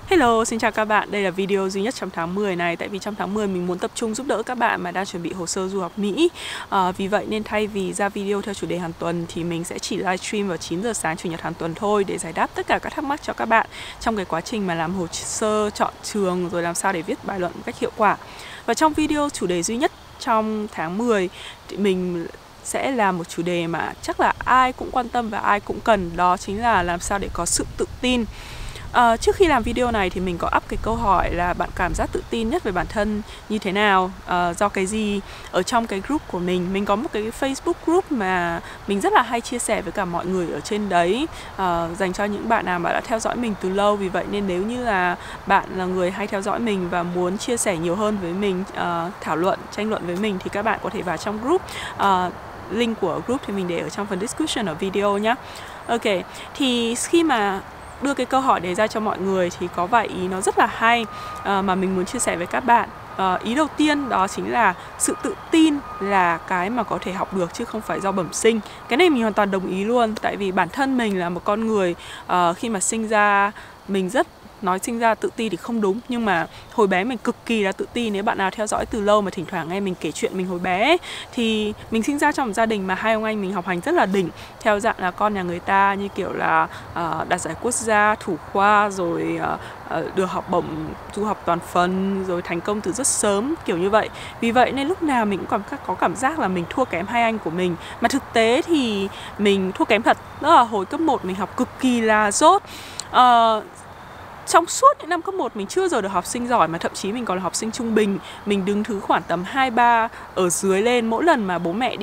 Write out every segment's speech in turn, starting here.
Hello, xin chào các bạn. Đây là video duy nhất trong tháng 10 này. Tại vì trong tháng 10 mình muốn tập trung giúp đỡ các bạn mà đang chuẩn bị hồ sơ du học Mỹ. Vì vậy nên thay vì ra video theo chủ đề hàng tuần thì mình sẽ chỉ livestream vào 9 giờ sáng Chủ nhật hàng tuần thôi, để giải đáp tất cả các thắc mắc cho các bạn trong cái quá trình mà làm hồ sơ, chọn trường, rồi làm sao để viết bài luận một cách hiệu quả. Và trong video chủ đề duy nhất trong tháng 10 thì mình sẽ là một chủ đề mà chắc là ai cũng quan tâm và ai cũng cần. Đó chính là làm sao để có sự tự tin. Trước khi làm video này thì mình có up cái câu hỏi là bạn cảm giác tự tin nhất về bản thân như thế nào, do cái gì. Ở trong cái group của mình có một cái Facebook group mà mình rất là hay chia sẻ với cả mọi người ở trên đấy, dành cho những bạn nào mà đã theo dõi mình từ lâu. Vì vậy nên nếu như là bạn là người hay theo dõi mình và muốn chia sẻ nhiều hơn với mình, thảo luận, tranh luận với mình, thì các bạn có thể vào trong group. Link của group thì mình để ở trong phần description ở video nhé. Ok, thì khi mà đưa cái câu hỏi đấy ra cho mọi người thì có vài ý nó rất là hay mà mình muốn chia sẻ với các bạn. Ý đầu tiên đó chính là sự tự tin là cái mà có thể học được chứ không phải do bẩm sinh. Cái này mình hoàn toàn đồng ý luôn. Tại vì bản thân mình là một con người khi mà sinh ra mình nói sinh ra tự ti thì không đúng, nhưng mà hồi bé mình cực kỳ là tự ti. Nếu bạn nào theo dõi từ lâu mà thỉnh thoảng nghe mình kể chuyện mình hồi bé ấy, thì mình sinh ra trong một gia đình mà hai ông anh mình học hành rất là đỉnh, theo dạng là con nhà người ta, như kiểu là đạt giải quốc gia, thủ khoa, rồi được học bổng du học toàn phần, rồi thành công từ rất sớm, kiểu như vậy. Vì vậy nên lúc nào mình cũng có cảm giác là mình thua kém hai anh của mình. Mà thực tế thì mình thua kém thật. Đó là hồi cấp 1 mình học cực kỳ là dốt. Trong suốt những năm cấp 1 mình chưa giờ được học sinh giỏi, mà thậm chí mình còn là học sinh trung bình. Mình đứng thứ khoảng tầm 2-3 ở dưới lên. Mỗi lần mà bố mẹ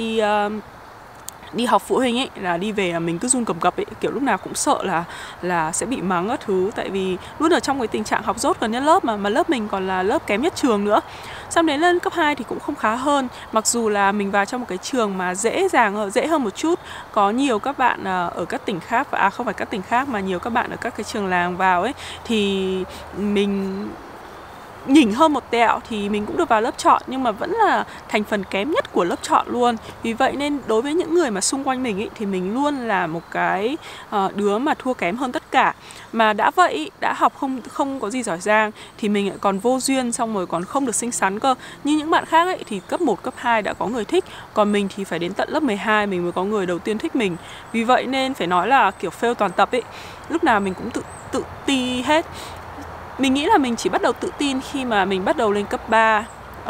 đi học phụ huynh ấy, là đi về là mình cứ run cầm cập ấy, kiểu lúc nào cũng sợ là sẽ bị mắng các thứ. Tại vì luôn ở trong cái tình trạng học dốt gần nhất lớp, mà lớp mình còn là lớp kém nhất trường nữa. Xong đến lên cấp 2 thì cũng không khá hơn. Mặc dù là mình vào trong một cái trường mà dễ hơn một chút. Có nhiều các bạn ở các tỉnh khác, không phải các tỉnh khác mà nhiều các bạn ở các cái trường làng vào ấy, thì mình nhỉnh hơn một tẹo thì mình cũng được vào lớp chọn, nhưng mà vẫn là thành phần kém nhất của lớp chọn luôn. Vì vậy nên đối với những người mà xung quanh mình ý, thì mình luôn là một cái đứa mà thua kém hơn tất cả. Mà đã vậy, đã học không có gì giỏi giang thì mình lại còn vô duyên, xong rồi còn không được xinh xắn cơ. Như những bạn khác ấy, thì cấp 1, cấp 2 đã có người thích, còn mình thì phải đến tận lớp 12 mình mới có người đầu tiên thích mình. Vì vậy nên phải nói là kiểu fail toàn tập ấy. Lúc nào mình cũng tự ti hết. Mình nghĩ là mình chỉ bắt đầu tự tin khi mà mình bắt đầu lên cấp 3,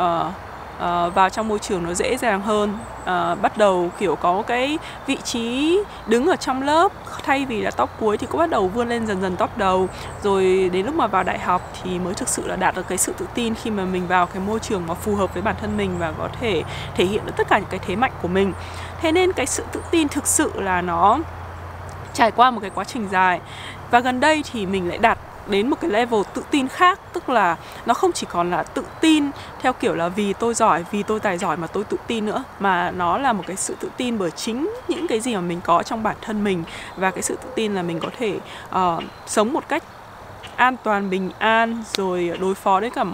vào trong môi trường nó dễ dàng hơn, bắt đầu kiểu có cái vị trí đứng ở trong lớp, thay vì là top cuối thì cũng bắt đầu vươn lên dần dần top đầu. Rồi đến lúc mà vào đại học thì mới thực sự là đạt được cái sự tự tin, khi mà mình vào cái môi trường mà phù hợp với bản thân mình và có thể thể hiện được tất cả những cái thế mạnh của mình. Thế nên cái sự tự tin thực sự là nó trải qua một cái quá trình dài. Và gần đây thì mình lại đạt đến một cái level tự tin khác. Tức là nó không chỉ còn là tự tin theo kiểu là vì tôi giỏi, vì tôi tài giỏi mà tôi tự tin nữa, mà nó là một cái sự tự tin bởi chính những cái gì mà mình có trong bản thân mình. Và cái sự tự tin là mình có thể sống một cách an toàn, bình an, rồi đối phó với cả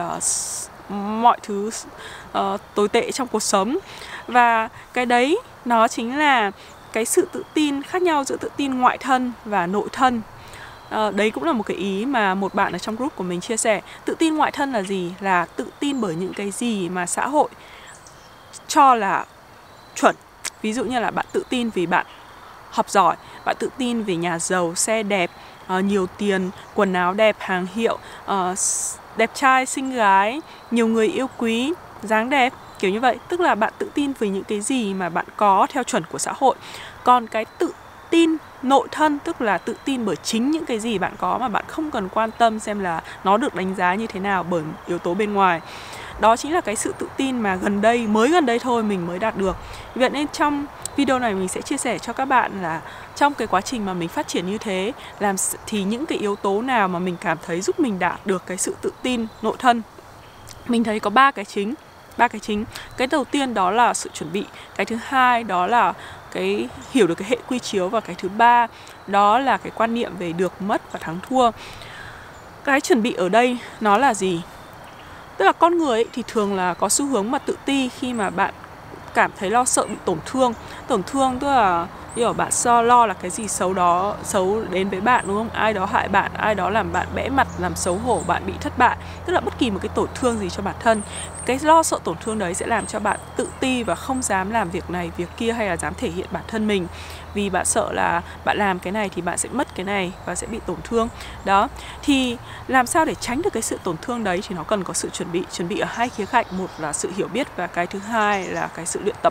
mọi thứ tồi tệ trong cuộc sống. Và cái đấy nó chính là cái sự tự tin khác nhau giữa tự tin ngoại thân và nội thân. Đấy cũng là một cái ý mà một bạn ở trong group của mình chia sẻ. Tự tin ngoại thân là gì? Là tự tin bởi những cái gì mà xã hội cho là chuẩn. Ví dụ như là bạn tự tin vì bạn học giỏi, bạn tự tin vì nhà giàu, xe đẹp, nhiều tiền, quần áo đẹp, hàng hiệu, đẹp trai, xinh gái, nhiều người yêu quý, dáng đẹp, kiểu như vậy. Tức là bạn tự tin vì những cái gì mà bạn có theo chuẩn của xã hội. Còn cái tự tin nội thân tức là tự tin bởi chính những cái gì bạn có, mà bạn không cần quan tâm xem là nó được đánh giá như thế nào bởi yếu tố bên ngoài. Đó chính là cái sự tự tin mà gần đây thôi mình mới đạt được. Vậy nên trong video này mình sẽ chia sẻ cho các bạn là trong cái quá trình mà mình phát triển như thế, thì những cái yếu tố nào mà mình cảm thấy giúp mình đạt được cái sự tự tin nội thân. Mình thấy có 3 cái chính. Cái đầu tiên đó là sự chuẩn bị. Cái thứ hai đó là cái hiểu được cái hệ quy chiếu. Và cái thứ ba đó là cái quan niệm về được mất và thắng thua. Cái chuẩn bị ở đây nó là gì? Tức là con người ấy thì thường là có xu hướng mà tự ti khi mà bạn cảm thấy lo sợ bị tổn thương. Tổn thương tức là Hiểu bạn lo là cái gì xấu đến với bạn, đúng không? Ai đó hại bạn, ai đó làm bạn bẽ mặt, làm xấu hổ bạn, bị thất bại, tức là bất kỳ một cái tổn thương gì cho bản thân. Cái lo sợ tổn thương đấy sẽ làm cho bạn tự ti và không dám làm việc này việc kia, hay là dám thể hiện bản thân mình, vì bạn sợ là bạn làm cái này thì bạn sẽ mất cái này và sẽ bị tổn thương. Đó, thì làm sao để tránh được cái sự tổn thương đấy thì nó cần có sự chuẩn bị ở hai khía cạnh. Một là sự hiểu biết, và cái thứ hai là cái sự luyện tập.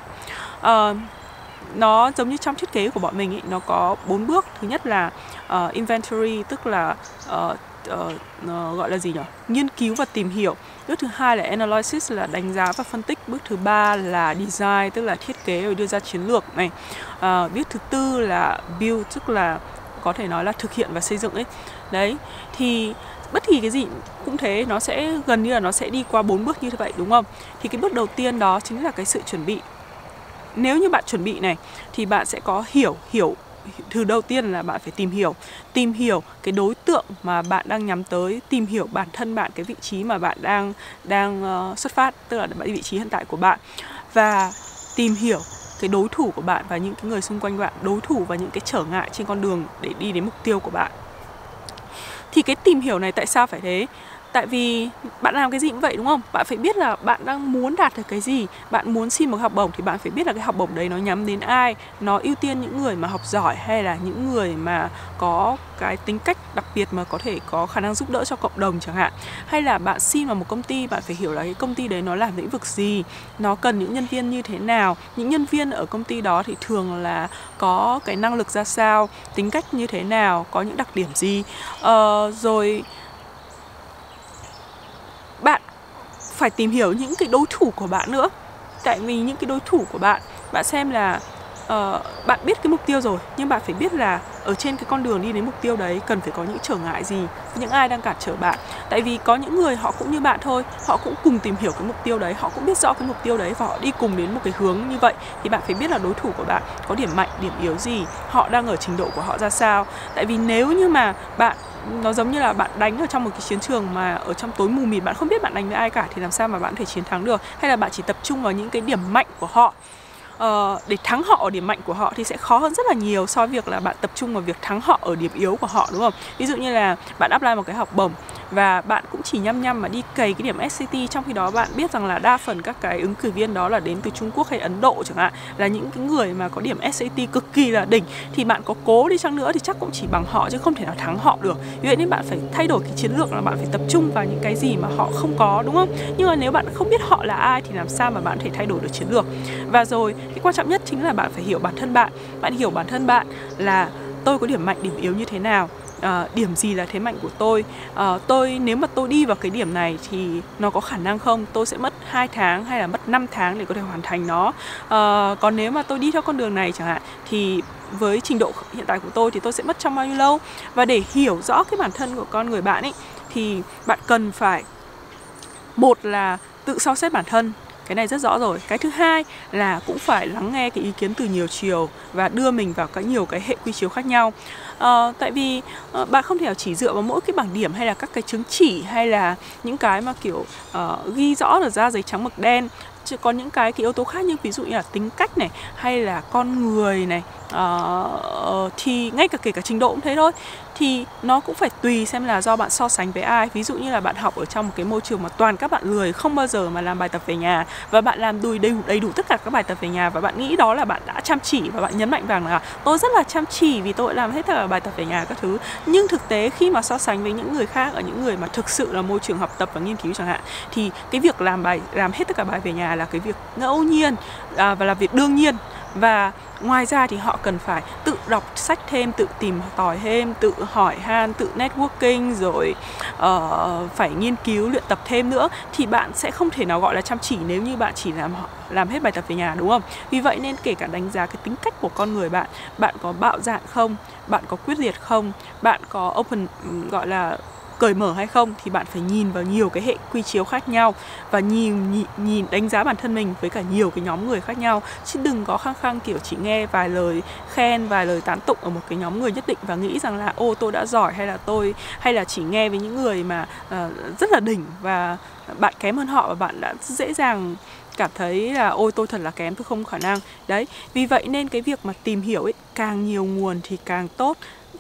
Nó giống như trong thiết kế của bọn mình ý, nó có 4 bước. Thứ nhất là inventory, tức là gọi là gì nhỉ? Nghiên cứu và tìm hiểu. Bước thứ hai là analysis, là đánh giá và phân tích. Bước thứ ba là design, tức là thiết kế rồi đưa ra chiến lược này. Bước thứ tư là build, tức là có thể nói là thực hiện và xây dựng ấy. Đấy, thì bất kỳ cái gì cũng thế, nó sẽ gần như là nó sẽ đi qua 4 bước như vậy, đúng không? Thì cái bước đầu tiên đó chính là cái sự chuẩn bị. Nếu như bạn chuẩn bị này thì bạn sẽ có hiểu. Thứ đầu tiên là bạn phải tìm hiểu cái đối tượng mà bạn đang nhắm tới, tìm hiểu bản thân bạn, cái vị trí mà bạn đang xuất phát, tức là vị trí hiện tại của bạn, và tìm hiểu cái đối thủ của bạn và những cái người xung quanh bạn, đối thủ và những cái trở ngại trên con đường để đi đến mục tiêu của bạn. Thì cái tìm hiểu này tại sao phải thế? Tại vì bạn làm cái gì cũng vậy, đúng không? Bạn phải biết là bạn đang muốn đạt được cái gì. Bạn muốn xin một học bổng thì bạn phải biết là cái học bổng đấy nó nhắm đến ai, nó ưu tiên những người mà học giỏi hay là những người mà có cái tính cách đặc biệt mà có thể có khả năng giúp đỡ cho cộng đồng chẳng hạn. Hay là bạn xin vào một công ty, bạn phải hiểu là cái công ty đấy nó làm lĩnh vực gì, nó cần những nhân viên như thế nào, những nhân viên ở công ty đó thì thường là có cái năng lực ra sao, tính cách như thế nào, có những đặc điểm gì. Rồi bạn phải tìm hiểu những cái đối thủ của bạn nữa. Tại vì những cái đối thủ của bạn, bạn xem là bạn biết cái mục tiêu rồi, nhưng bạn phải biết là ở trên cái con đường đi đến mục tiêu đấy cần phải có những trở ngại gì, những ai đang cản trở bạn. Tại vì có những người họ cũng như bạn thôi, họ cũng cùng tìm hiểu cái mục tiêu đấy, họ cũng biết rõ cái mục tiêu đấy và họ đi cùng đến một cái hướng như vậy. Thì bạn phải biết là đối thủ của bạn có điểm mạnh, điểm yếu gì, họ đang ở trình độ của họ ra sao. Tại vì nếu như mà nó giống như là bạn đánh ở trong một cái chiến trường mà ở trong tối mù mịt, bạn không biết bạn đánh với ai cả, thì làm sao mà bạn có thể chiến thắng được. Hay là bạn chỉ tập trung vào những cái điểm mạnh của họ, để thắng họ ở điểm mạnh của họ, thì sẽ khó hơn rất là nhiều so với việc là bạn tập trung vào việc thắng họ ở điểm yếu của họ, đúng không? Ví dụ như là bạn apply một cái học bổng và bạn cũng chỉ nhăm mà đi cày cái điểm SAT, trong khi đó bạn biết rằng là đa phần các cái ứng cử viên đó là đến từ Trung Quốc hay Ấn Độ chẳng hạn, là những cái người mà có điểm SAT cực kỳ là đỉnh, thì bạn có cố đi chăng nữa thì chắc cũng chỉ bằng họ chứ không thể nào thắng họ được. Vì vậy nên bạn phải thay đổi cái chiến lược, là bạn phải tập trung vào những cái gì mà họ không có, đúng không? Nhưng mà nếu bạn không biết họ là ai thì làm sao mà bạn có thể thay đổi được chiến lược. Và rồi cái quan trọng nhất chính là bạn phải hiểu bản thân bạn. Bạn hiểu bản thân bạn là tôi có điểm mạnh, điểm yếu như thế nào, điểm gì là thế mạnh của tôi. Nếu mà tôi đi vào cái điểm này thì nó có khả năng không? Tôi sẽ mất 2 tháng hay là mất 5 tháng để có thể hoàn thành nó. Còn nếu mà tôi đi theo con đường này chẳng hạn, thì với trình độ hiện tại của tôi thì tôi sẽ mất trong bao nhiêu lâu? Và để hiểu rõ cái bản thân của con người bạn ấy thì bạn cần phải, một là tự so xét bản thân, cái này rất rõ rồi. Cái thứ hai là cũng phải lắng nghe cái ý kiến từ nhiều chiều và đưa mình vào nhiều cái hệ quy chiếu khác nhau. Tại vì bạn không thể chỉ dựa vào mỗi cái bảng điểm hay là các cái chứng chỉ hay là những cái mà kiểu ghi rõ được ra giấy trắng mực đen. Chứ có những cái yếu tố khác, như ví dụ như là tính cách này, hay là con người này, thì ngay kể cả trình độ cũng thế thôi. Thì nó cũng phải tùy xem là do bạn so sánh với ai. Ví dụ như là bạn học ở trong một cái môi trường mà toàn các bạn lười, không bao giờ mà làm bài tập về nhà, và bạn làm đầy đủ tất cả các bài tập về nhà, và bạn nghĩ đó là bạn đã chăm chỉ, và bạn nhấn mạnh rằng là tôi rất là chăm chỉ vì tôi làm hết tất cả bài tập về nhà các thứ. Nhưng thực tế khi mà so sánh với những người khác, ở những người mà thực sự là môi trường học tập và nghiên cứu chẳng hạn, thì cái việc làm hết tất cả bài về nhà là cái việc ngẫu nhiên, và là việc đương nhiên. Và ngoài ra thì họ cần phải tự đọc sách thêm, tự tìm tòi thêm, tự hỏi han, tự networking, rồi phải nghiên cứu, luyện tập thêm nữa. Thì bạn sẽ không thể nào gọi là chăm chỉ nếu như bạn chỉ làm hết bài tập về nhà, đúng không? Vì vậy nên kể cả đánh giá cái tính cách của con người bạn, bạn có bạo dạn không, bạn có quyết liệt không, bạn có open, gọi là cởi mở hay không, thì bạn phải nhìn vào nhiều cái hệ quy chiếu khác nhau và nhìn đánh giá bản thân mình với cả nhiều cái nhóm người khác nhau, chứ đừng có khăng khăng kiểu chỉ nghe vài lời khen, vài lời tán tụng ở một cái nhóm người nhất định và nghĩ rằng là tôi đã giỏi, hay là chỉ nghe với những người mà rất là đỉnh và bạn kém hơn họ, và bạn đã dễ dàng cảm thấy là ôi tôi thật là kém, tôi không có khả năng. Đấy, vì vậy nên cái việc mà tìm hiểu ấy, càng nhiều nguồn thì càng tốt.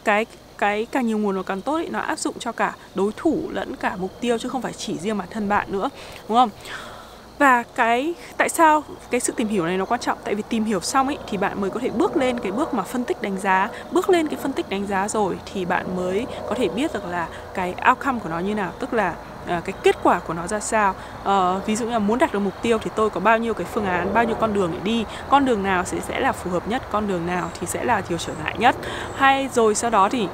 Cái càng nhiều nguồn nó càng tốt ấy, nó áp dụng cho cả đối thủ lẫn cả mục tiêu, chứ không phải chỉ riêng bản thân bạn nữa, đúng không? Và tại sao cái sự tìm hiểu này nó quan trọng? Tại vì tìm hiểu xong ấy thì bạn mới có thể bước lên cái bước mà phân tích đánh giá. Bước lên cái phân tích đánh giá rồi thì bạn mới có thể biết được là cái outcome của nó như nào, tức là cái kết quả của nó ra sao. Ví dụ như là muốn đạt được mục tiêu thì tôi có bao nhiêu cái phương án, bao nhiêu con đường để đi, con đường nào sẽ là phù hợp nhất, con đường nào thì sẽ là điều trở ngại nhất. Hay rồi sau đó thì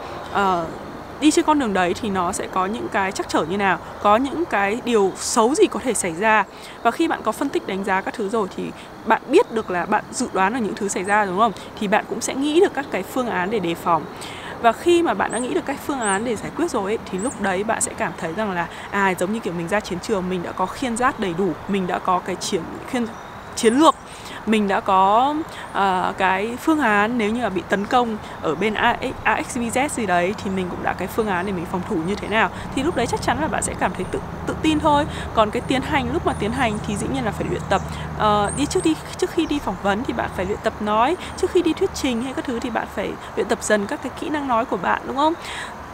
đi trên con đường đấy thì nó sẽ có những cái trắc trở như nào, có những cái điều xấu gì có thể xảy ra. Và khi bạn có phân tích đánh giá các thứ rồi thì bạn biết được là bạn dự đoán được những thứ xảy ra, đúng không? Thì bạn cũng sẽ nghĩ được các cái phương án để đề phòng. Và khi mà bạn đã nghĩ được các phương án để giải quyết rồi ấy, thì lúc đấy bạn sẽ cảm thấy rằng là giống như kiểu mình ra chiến trường, mình đã có khiên giác đầy đủ, mình đã có cái chiến lược, mình đã có cái phương án nếu như là bị tấn công ở bên AXVZ gì đấy thì mình cũng đã cái phương án để mình phòng thủ như thế nào. Thì lúc đấy chắc chắn là bạn sẽ cảm thấy tự tin thôi. Còn cái lúc mà tiến hành thì dĩ nhiên là phải luyện tập. Trước khi đi phỏng vấn thì bạn phải luyện tập nói, trước khi đi thuyết trình hay các thứ thì bạn phải luyện tập dần các cái kỹ năng nói của bạn, đúng không?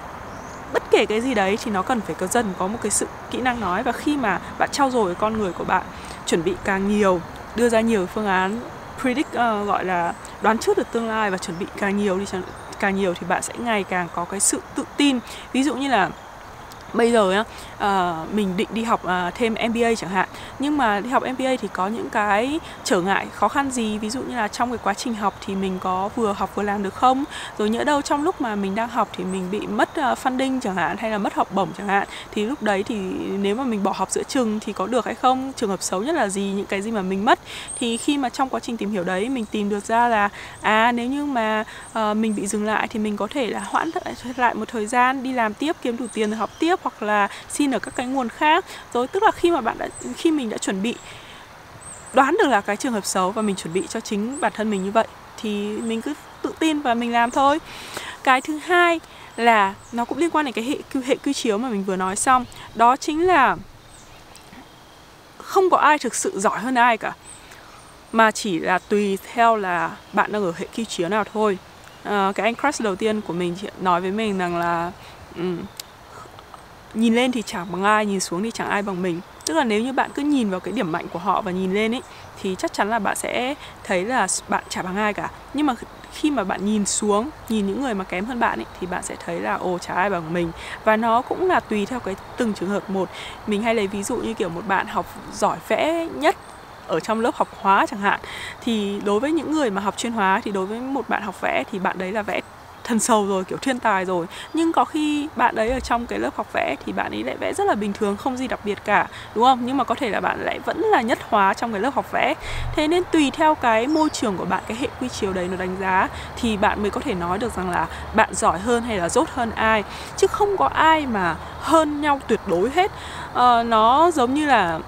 Bất kể cái gì đấy thì nó cần phải có một cái sự kỹ năng nói. Và khi mà bạn trau dồi con người của bạn, chuẩn bị càng nhiều, đưa ra nhiều phương án gọi là đoán trước được tương lai và chuẩn bị càng nhiều thì bạn sẽ ngày càng có cái sự tự tin. Ví dụ như là bây giờ nhá, mình định đi học thêm MBA chẳng hạn. Nhưng mà đi học MBA thì có những cái trở ngại, khó khăn gì? Ví dụ như là trong cái quá trình học thì mình có vừa học vừa làm được không? Rồi nhỡ đâu trong lúc mà mình đang học thì mình bị mất funding chẳng hạn, hay là mất học bổng chẳng hạn. Thì lúc đấy thì nếu mà mình bỏ học giữa chừng thì có được hay không? Trường hợp xấu nhất là gì? Những cái gì mà mình mất? Thì khi mà trong quá trình tìm hiểu đấy mình tìm được ra là nếu như mà mình bị dừng lại thì mình có thể là hoãn lại một thời gian, đi làm tiếp, kiếm đủ tiền rồi học tiếp, hoặc là xin ở các cái nguồn khác. Rồi tức là khi mình đã chuẩn bị đoán được là cái trường hợp xấu và mình chuẩn bị cho chính bản thân mình như vậy thì mình cứ tự tin và mình làm thôi. Cái thứ hai là nó cũng liên quan đến cái hệ quy chiếu mà mình vừa nói xong. Đó chính là không có ai thực sự giỏi hơn ai cả, mà chỉ là tùy theo là bạn đang ở hệ quy chiếu nào thôi. Cái anh crush đầu tiên của mình nói với mình rằng là nhìn lên thì chẳng bằng ai, nhìn xuống thì chẳng ai bằng mình. Tức là nếu như bạn cứ nhìn vào cái điểm mạnh của họ và nhìn lên ấy thì chắc chắn là bạn sẽ thấy là bạn chả bằng ai cả. Nhưng mà khi mà bạn nhìn xuống, nhìn những người mà kém hơn bạn ấy, thì bạn sẽ thấy là chả ai bằng mình. Và nó cũng là tùy theo cái từng trường hợp một. Mình hay lấy ví dụ như kiểu một bạn học giỏi vẽ nhất ở trong lớp học hóa chẳng hạn. Thì đối với những người mà học chuyên hóa thì đối với một bạn học vẽ thì bạn đấy là vẽ thần sầu rồi, kiểu thiên tài rồi. Nhưng có khi bạn đấy ở trong cái lớp học vẽ thì bạn ấy lại vẽ rất là bình thường, không gì đặc biệt cả, đúng không? Nhưng mà có thể là bạn lại vẫn là nhất hóa trong cái lớp học vẽ. Thế nên tùy theo cái môi trường của bạn, cái hệ quy chiếu đấy nó đánh giá thì bạn mới có thể nói được rằng là bạn giỏi hơn hay là dốt hơn ai. Chứ không có ai mà hơn nhau tuyệt đối hết. Nó giống như là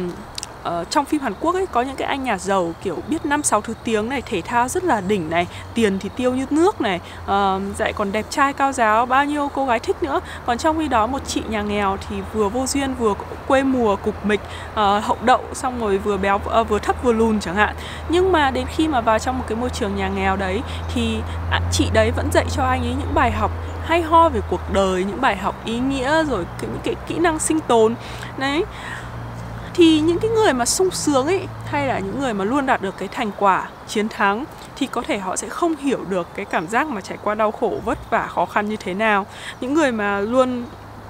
trong phim Hàn Quốc ấy, có những cái anh nhà giàu kiểu biết 5-6 thứ tiếng này, thể thao rất là đỉnh này, tiền thì tiêu như nước này, lại còn đẹp trai cao ráo, bao nhiêu cô gái thích nữa. Còn trong khi đó một chị nhà nghèo thì vừa vô duyên, vừa quê mùa, cục mịch, hậu đậu, xong rồi vừa béo, vừa thấp vừa lùn chẳng hạn. Nhưng mà đến khi mà vào trong một cái môi trường nhà nghèo đấy thì chị đấy vẫn dạy cho anh ấy những bài học hay ho về cuộc đời, những bài học ý nghĩa, rồi những cái kỹ năng sinh tồn đấy. Thì những cái người mà sung sướng ấy, hay là những người mà luôn đạt được cái thành quả, chiến thắng, thì có thể họ sẽ không hiểu được cái cảm giác mà trải qua đau khổ, vất vả, khó khăn như thế nào. Những người mà luôn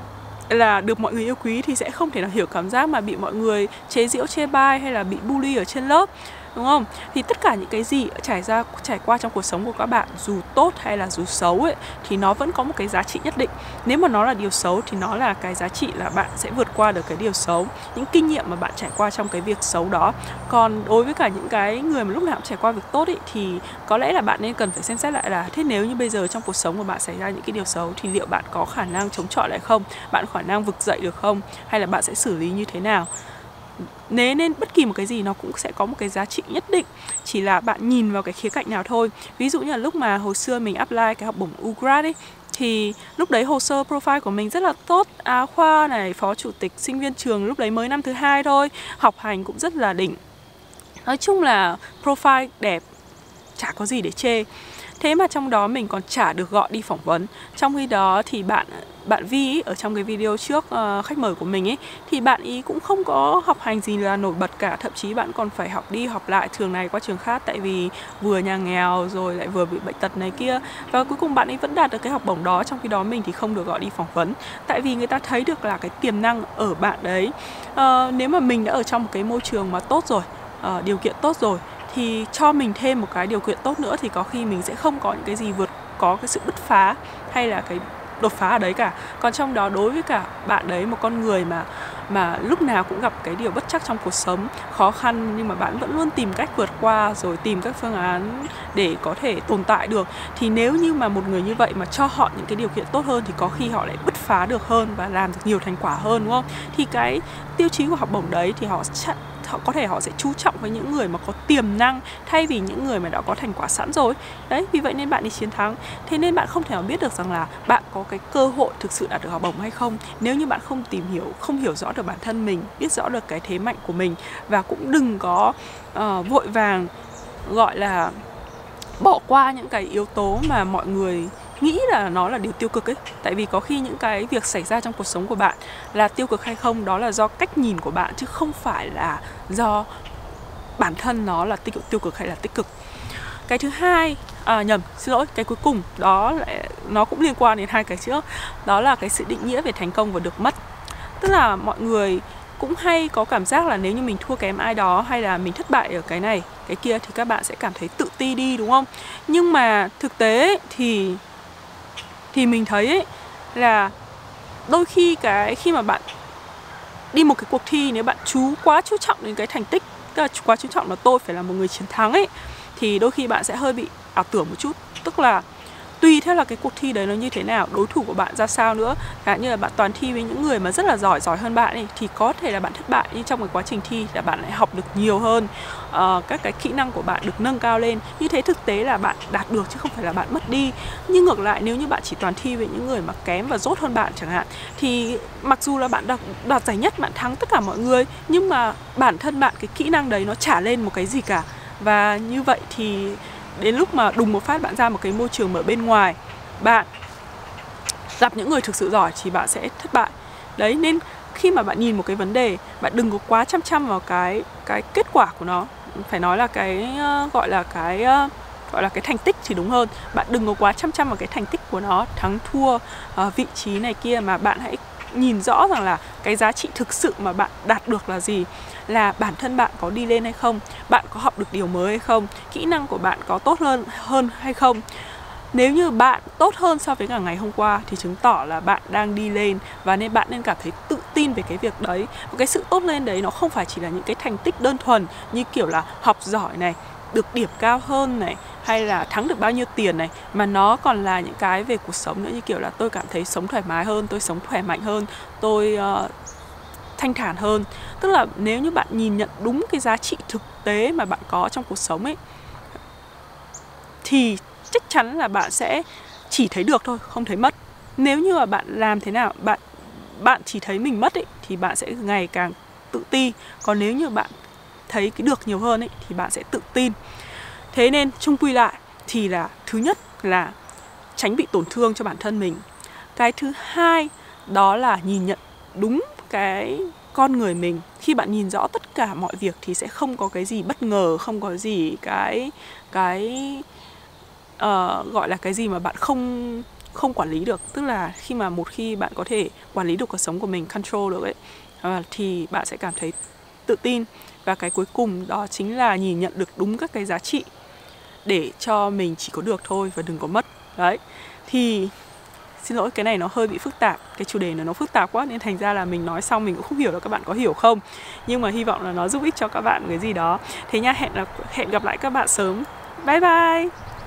là được mọi người yêu quý thì sẽ không thể nào hiểu cảm giác mà bị mọi người chế giễu, chê bai hay là bị bully ở trên lớp, đúng không? Thì tất cả những cái gì trải qua trong cuộc sống của các bạn, dù tốt hay là dù xấu ấy, thì nó vẫn có một cái giá trị nhất định. Nếu mà nó là điều xấu thì nó là cái giá trị là bạn sẽ vượt qua được cái điều xấu, những kinh nghiệm mà bạn trải qua trong cái việc xấu đó. Còn đối với cả những cái người mà lúc nào cũng trải qua việc tốt ấy, thì có lẽ là bạn nên cần phải xem xét lại là thế nếu như bây giờ trong cuộc sống của bạn xảy ra những cái điều xấu thì liệu bạn có khả năng chống chọi lại không? Bạn có khả năng vực dậy được không? Hay là bạn sẽ xử lý như thế nào? Nên bất kỳ một cái gì nó cũng sẽ có một cái giá trị nhất định, chỉ là bạn nhìn vào cái khía cạnh nào thôi. Ví dụ như là lúc mà hồi xưa mình apply cái học bổng UGRAD ấy, thì lúc đấy hồ sơ profile của mình rất là tốt, Á khoa này, phó chủ tịch sinh viên trường, lúc đấy mới năm thứ 2 thôi, học hành cũng rất là đỉnh. Nói chung là profile đẹp, chả có gì để chê. Thế mà trong đó mình còn chả được gọi đi phỏng vấn. Trong khi đó thì bạn Vi ý, ở trong cái video trước khách mời của mình ấy, thì bạn ý cũng không có học hành gì là nổi bật cả. Thậm chí bạn còn phải học đi học lại trường này qua trường khác, tại vì vừa nhà nghèo rồi lại vừa bị bệnh tật này kia. Và cuối cùng bạn ấy vẫn đạt được cái học bổng đó. Trong khi đó mình thì không được gọi đi phỏng vấn, tại vì người ta thấy được là cái tiềm năng ở bạn đấy. Nếu mà mình đã ở trong một cái môi trường mà tốt rồi, điều kiện tốt rồi, thì cho mình thêm một cái điều kiện tốt nữa thì có khi mình sẽ không có những cái gì có cái sự bứt phá hay là cái đột phá ở đấy cả. Còn trong đó đối với cả bạn đấy, một con người mà lúc nào cũng gặp cái điều bất trắc trong cuộc sống, khó khăn, nhưng mà bạn vẫn luôn tìm cách vượt qua, rồi tìm các phương án để có thể tồn tại được, thì nếu như mà một người như vậy mà cho họ những cái điều kiện tốt hơn thì có khi họ lại bứt phá được hơn và làm được nhiều thành quả hơn, đúng không? Thì cái tiêu chí của học bổng đấy thì họ có thể họ sẽ chú trọng với những người mà có tiềm năng thay vì những người mà đã có thành quả sẵn rồi. Đấy, vì vậy nên bạn đi chiến thắng. Thế nên bạn không thể nào biết được rằng là bạn có cái cơ hội thực sự đạt được học bổng hay không nếu như bạn không tìm hiểu, không hiểu rõ được bản thân mình, biết rõ được cái thế mạnh của mình. Và cũng đừng có vội vàng gọi là bỏ qua những cái yếu tố mà mọi người nghĩ là nó là điều tiêu cực ấy. Tại vì có khi những cái việc xảy ra trong cuộc sống của bạn là tiêu cực hay không, đó là do cách nhìn của bạn, chứ không phải là do bản thân nó là tiêu cực hay là tích cực. Cái thứ hai, cái cuối cùng đó là nó cũng liên quan đến hai cái trước, đó là cái sự định nghĩa về thành công và được mất. Tức là mọi người cũng hay có cảm giác là nếu như mình thua kém ai đó hay là mình thất bại ở cái này, cái kia thì các bạn sẽ cảm thấy tự ti đi, đúng không? Nhưng mà thực tế thì mình thấy ấy, là đôi khi khi mà bạn đi một cái cuộc thi, nếu bạn quá chú trọng đến cái thành tích, tức là quá chú trọng là tôi phải là một người chiến thắng ấy, thì đôi khi bạn sẽ hơi bị ảo tưởng một chút. Tức là tùy theo là cái cuộc thi đấy nó như thế nào, đối thủ của bạn ra sao nữa. Chẳng như là bạn toàn thi với những người mà rất là giỏi hơn bạn ấy, thì có thể là bạn thất bại, nhưng trong cái quá trình thi là bạn lại học được nhiều hơn, các cái kỹ năng của bạn được nâng cao lên. Như thế thực tế là bạn đạt được chứ không phải là bạn mất đi. Nhưng ngược lại, nếu như bạn chỉ toàn thi với những người mà kém và dốt hơn bạn chẳng hạn, thì mặc dù là bạn đoạt giải nhất, bạn thắng tất cả mọi người, nhưng mà bản thân bạn cái kỹ năng đấy nó chả lên một cái gì cả. Và như vậy thì đến lúc mà đùng một phát bạn ra một cái môi trường ở bên ngoài, bạn gặp những người thực sự giỏi thì bạn sẽ thất bại. Đấy, nên khi mà bạn nhìn một cái vấn đề, bạn đừng có quá chăm vào cái kết quả của nó. Phải nói là gọi là cái thành tích thì đúng hơn. Bạn đừng có quá chăm vào cái thành tích của nó, thắng thua, vị trí này kia, mà bạn hãy nhìn rõ rằng là cái giá trị thực sự mà bạn đạt được là gì. Là bản thân bạn có đi lên hay không, bạn có học được điều mới hay không, kỹ năng của bạn có tốt hơn hay không. Nếu như bạn tốt hơn so với cả ngày hôm qua thì chứng tỏ là bạn đang đi lên, và nên bạn nên cảm thấy tự tin về cái việc đấy. Và cái sự tốt lên đấy nó không phải chỉ là những cái thành tích đơn thuần như kiểu là học giỏi này, được điểm cao hơn này, hay là thắng được bao nhiêu tiền này, mà nó còn là những cái về cuộc sống nữa, như kiểu là tôi cảm thấy sống thoải mái hơn, tôi sống khỏe mạnh hơn, tôi thanh thản hơn. Tức là nếu như bạn nhìn nhận đúng cái giá trị thực tế mà bạn có trong cuộc sống ấy, thì chắc chắn là bạn sẽ chỉ thấy được thôi, không thấy mất. Nếu như mà bạn làm thế nào, bạn chỉ thấy mình mất ấy, thì bạn sẽ ngày càng tự ti. Còn nếu như bạn thấy cái được nhiều hơn ấy, thì bạn sẽ tự tin. Thế nên chung quy lại thì là thứ nhất là tránh bị tổn thương cho bản thân mình. Cái thứ hai đó là nhìn nhận đúng cái con người mình. Khi bạn nhìn rõ tất cả mọi việc thì sẽ không có cái gì bất ngờ, không có gì gọi là cái gì mà bạn không quản lý được. Tức là một khi bạn có thể quản lý được cuộc sống của mình, control được ấy, thì bạn sẽ cảm thấy tự tin. Và cái cuối cùng đó chính là nhìn nhận được đúng các cái giá trị để cho mình chỉ có được thôi và đừng có mất. Đấy, thì xin lỗi, cái này nó hơi bị phức tạp. Cái chủ đề này nó phức tạp quá nên thành ra là mình nói xong mình cũng không hiểu là các bạn có hiểu không. Nhưng mà hy vọng là nó giúp ích cho các bạn cái gì đó. Thế nha, hẹn gặp lại các bạn sớm. Bye bye.